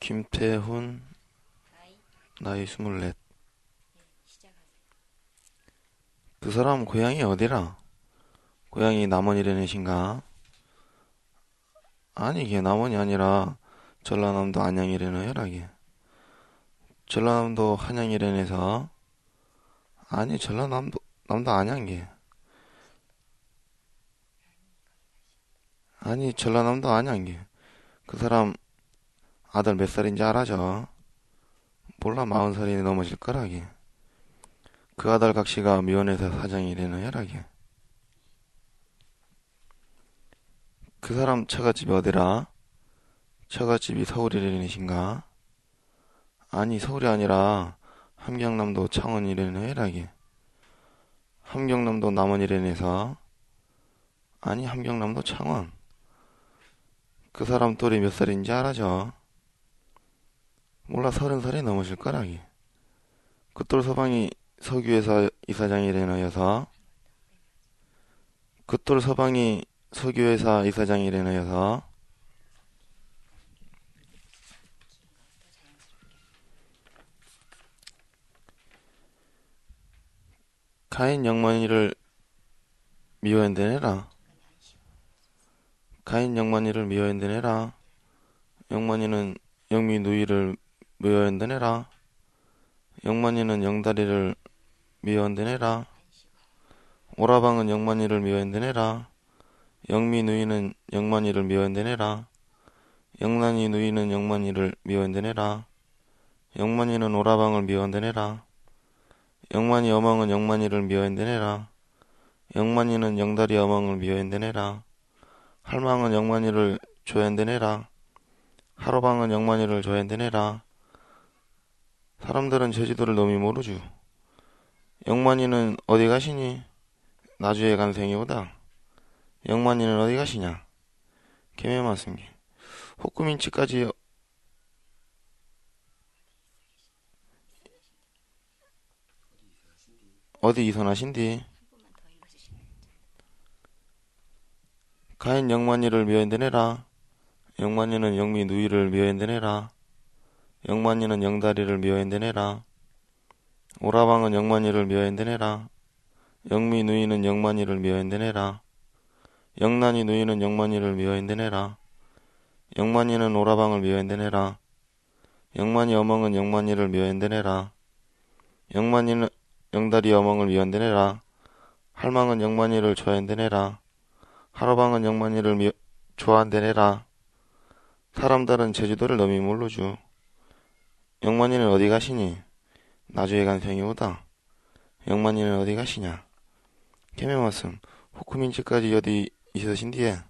김태훈, 나이 24. 그 사람 고향이 어디라? 고향이 남원이래는신가? 아니, 이게 남원이 아니라 전라남도 안양이래는 혈하게. 전라남도 한양이래에서 아니, 남도 안양게. 아니, 전라남도 안양게. 그 사람 아들 몇 살인지 알아죠? 몰라, 40살이 넘으실 거라게. 그 아들 각시가 미원회사 사장이래는 혈하게. 그 사람 처갓집이 어디라? 처갓집이 서울이래는신가? 아니, 서울이 아니라 함경남도 창원이래는 혈하게. 함경남도 남원이래에서 아니, 함경남도 창원. 그 사람 또래 몇 살인지 알아죠? 몰라, 30살이 넘으실 거라기. 그돌 서방이 석유회사 이사장이래너여서 그돌 서방이 석유회사 이사장이래너여서 가인 영만이를 미워한다네라. 가인 영만이를 미워한다네라. 영만이는 영미 누이를 미워한다네라. 영만이는 영다리를 미워한다네라. 오라방은 영만이를 미워한다네라. 영미 누이는 영만이를 미워한다네라. 영란이 누이는 영만이를 미워한다네라. 영만이는 오라방을 미워한다네라. 영만이 어멍은 영만이를 미워한다네라. 영만이는 영다리 어멍을 미워한다네라. 할망은 영만이를 좋아한다네라. 하로방은 영만이를 좋아한다네라. 사람들은 제주도를 너무 모르죠. 영만이는 어디 가시니? 나주에 간 생이보다. 영만이는 어디 가시냐? 개매 맞습니다. 호꾸민치까지 어디 이선하신디? 가인 영만이를 미워한다네라. 영만이는 영미 누이를 미워한다네라. 영만이는 영다리를 미워한다네라. 오라방은 영만이를 미워한다네라. 영미 누이는 영만이를 미워한다네라. 영란이 누이는 영만이를 미워한다네라. 영만이는 오라방을 미워한다네라. 영만이 어멍은 영만이를 미워한다네라. 영만이는 영다리 어멍을 미워한다네라. 할망은 영만이를 좋아한다네라. 하로방은 영만이를 좋아한다네라. 사람들은 제주도를 너무 모르죠. 영만이는 어디 가시니? 나주에 간 생이오다. 영만이는 어디 가시냐? 개명 왔음. 호쿠민치까지 어디 있으신디에?